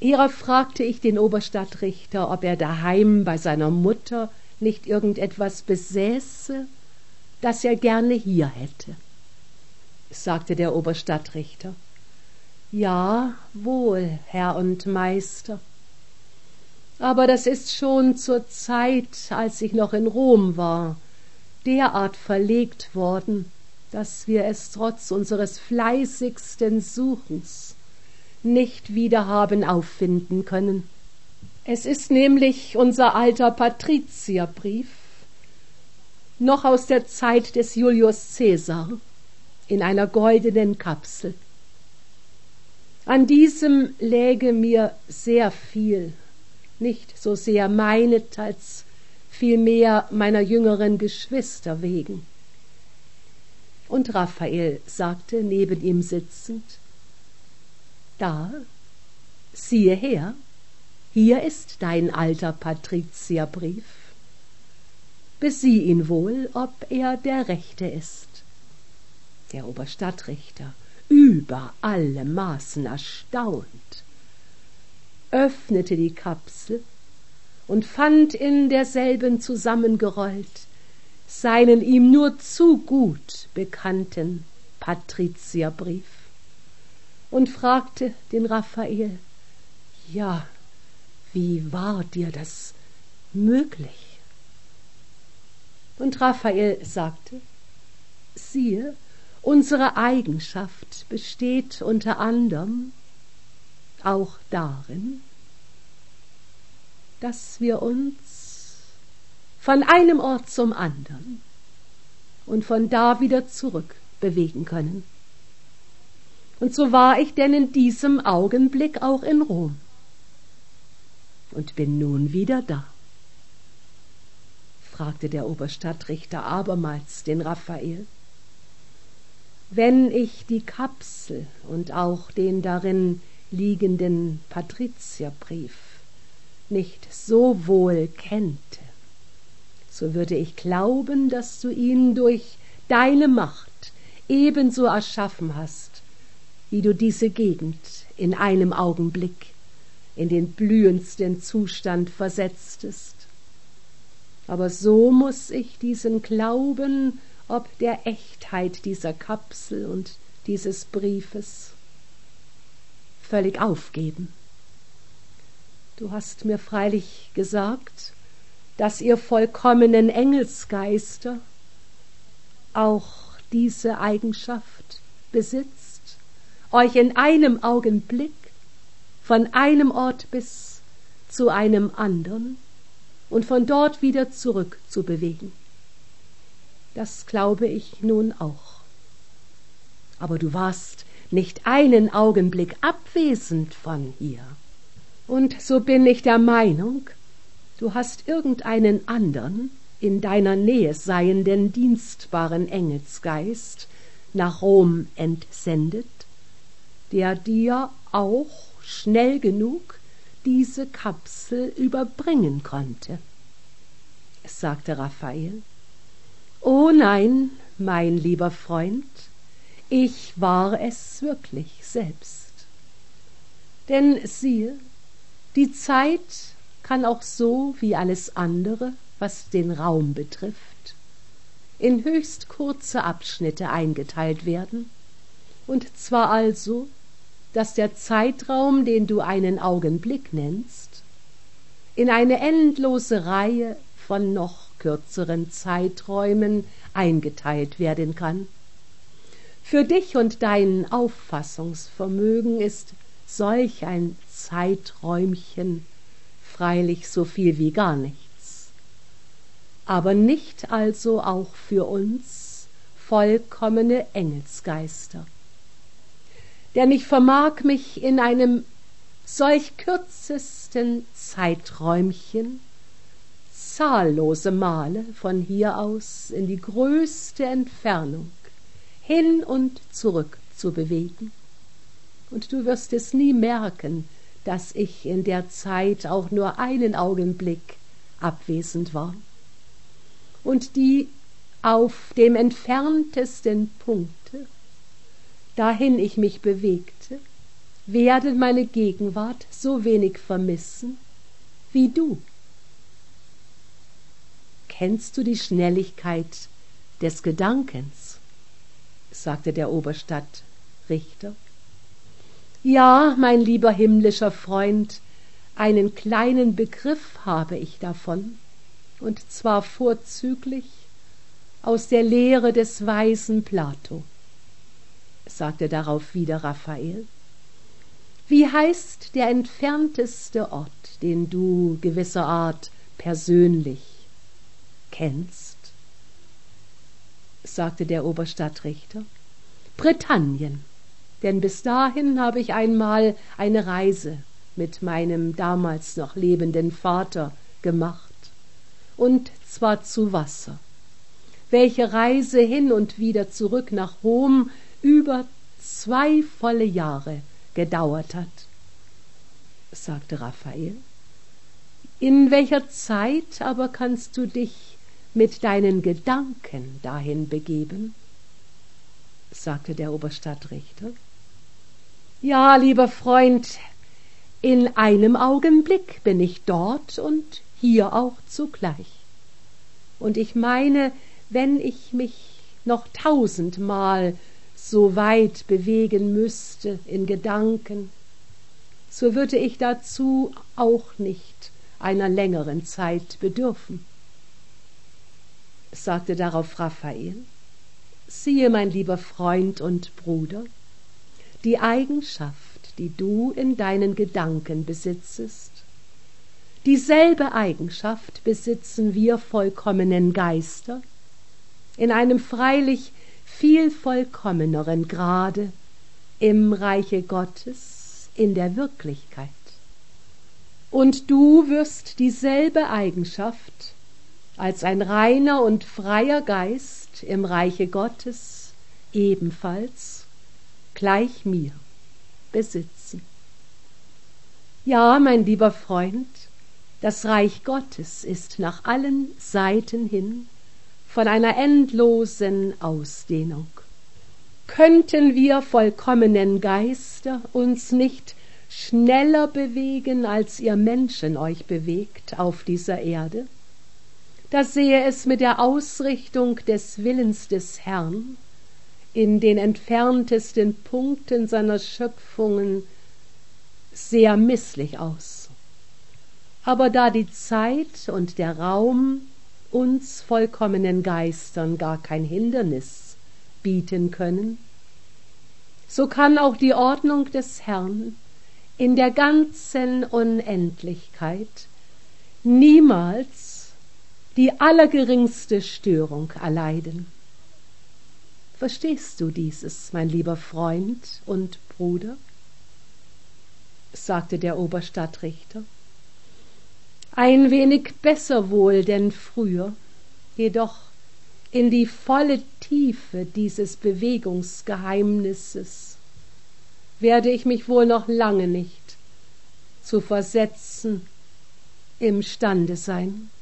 Hierauf fragte ich den Oberstadtrichter, ob er daheim bei seiner Mutter nicht irgendetwas besäße, das er gerne hier hätte. Sagte der Oberstadtrichter: Ja, wohl, Herr und Meister. Aber das ist schon zur Zeit, als ich noch in Rom war, derart verlegt worden, dass wir es trotz unseres fleißigsten Suchens nicht wieder haben auffinden können. Es ist nämlich unser alter Patrizierbrief, noch aus der Zeit des Julius Caesar, in einer goldenen Kapsel. An diesem läge mir sehr viel, nicht so sehr meinet als vielmehr meiner jüngeren Geschwister wegen. Und Raphael sagte, neben ihm sitzend: Da, siehe her, hier ist dein alter Patrizierbrief. Besieh ihn wohl, ob er der rechte ist. Der Oberstadtrichter, über alle Maßen erstaunt, öffnete die Kapsel und fand in derselben zusammengerollt seinen ihm nur zu gut bekannten Patrizierbrief und fragte den Raphael: Ja, wie war dir das möglich? Und Raphael sagte: Siehe, unsere Eigenschaft besteht unter anderem auch darin, dass wir uns von einem Ort zum anderen und von da wieder zurück bewegen können. Und so war ich denn in diesem Augenblick auch in Rom und bin nun wieder da. Fragte der Oberstadtrichter abermals den Raphael: Wenn ich die Kapsel und auch den darin liegenden Patrizierbrief nicht so wohl kennte, so würde ich glauben, dass du ihn durch deine Macht ebenso erschaffen hast, wie du diese Gegend in einem Augenblick in den blühendsten Zustand versetztest. Aber so muß ich diesen Glauben ob der Echtheit dieser Kapsel und dieses Briefes völlig aufgeben. Du hast mir freilich gesagt, dass ihr vollkommenen Engelsgeister auch diese Eigenschaft besitzt, euch in einem Augenblick von einem Ort bis zu einem anderen und von dort wieder zurück zu bewegen. Das glaube ich nun auch. Aber du warst nicht einen Augenblick abwesend von hier. Und so bin ich der Meinung, du hast irgendeinen andern, in deiner Nähe seienden dienstbaren Engelsgeist nach Rom entsendet, der dir auch schnell genug diese Kapsel überbringen konnte. Es sagte Raphael: O nein, mein lieber Freund, ich war es wirklich selbst. Denn siehe, die Zeit kann auch so wie alles andere, was den Raum betrifft, in höchst kurze Abschnitte eingeteilt werden, und zwar also, dass der Zeitraum, den du einen Augenblick nennst, in eine endlose Reihe von noch kürzeren Zeiträumen eingeteilt werden kann. Für dich und dein Auffassungsvermögen ist solch ein Zeiträumchen freilich so viel wie gar nichts, aber nicht also auch für uns vollkommene Engelsgeister. Denn ich vermag mich in einem solch kürzesten Zeiträumchen zahllose Male von hier aus in die größte Entfernung hin und zurück zu bewegen, und du wirst es nie merken, dass ich in der Zeit auch nur einen Augenblick abwesend war. Und die auf dem entferntesten Punkte, dahin ich mich bewegte, werden meine Gegenwart so wenig vermissen wie du. Kennst du die Schnelligkeit des Gedankens? Sagte der Oberstadtrichter. Ja, mein lieber himmlischer Freund, einen kleinen Begriff habe ich davon, und zwar vorzüglich aus der Lehre des weisen Plato, sagte darauf wieder Raphael. Wie heißt der entfernteste Ort, den du gewisserart persönlich kennst? Sagte der Oberstadtrichter. Britannien, denn bis dahin habe ich einmal eine Reise mit meinem damals noch lebenden Vater gemacht, und zwar zu Wasser, welche Reise hin und wieder zurück nach Rom über 2 volle Jahre gedauert hat, sagte Raphael. In welcher Zeit aber kannst du dich mit deinen Gedanken dahin begeben? Sagte der Oberstadtrichter. Ja, lieber Freund, in einem Augenblick bin ich dort und hier auch zugleich. Und ich meine, wenn ich mich noch 1000-mal so weit bewegen müsste in Gedanken, so würde ich dazu auch nicht einer längeren Zeit bedürfen. Sagte darauf Raphael. Siehe, mein lieber Freund und Bruder, die Eigenschaft, die du in deinen Gedanken besitzest, dieselbe Eigenschaft besitzen wir vollkommenen Geister, in einem freilich viel vollkommeneren Grade im Reiche Gottes, in der Wirklichkeit. Und du wirst dieselbe Eigenschaft als ein reiner und freier Geist im Reiche Gottes ebenfalls gleich mir besitzen. Ja, mein lieber Freund, das Reich Gottes ist nach allen Seiten hin von einer endlosen Ausdehnung. Könnten wir vollkommenen Geister uns nicht schneller bewegen, als ihr Menschen euch bewegt auf dieser Erde? Da sehe es mit der Ausrichtung des Willens des Herrn in den entferntesten Punkten seiner Schöpfungen sehr misslich aus. Aber da die Zeit und der Raum uns vollkommenen Geistern gar kein Hindernis bieten können, so kann auch die Ordnung des Herrn in der ganzen Unendlichkeit niemals die allergeringste Störung erleiden. Verstehst du dieses, mein lieber Freund und Bruder? Sagte der Oberstadtrichter. Ein wenig besser wohl denn früher, jedoch in die volle Tiefe dieses Bewegungsgeheimnisses werde ich mich wohl noch lange nicht zu versetzen imstande sein.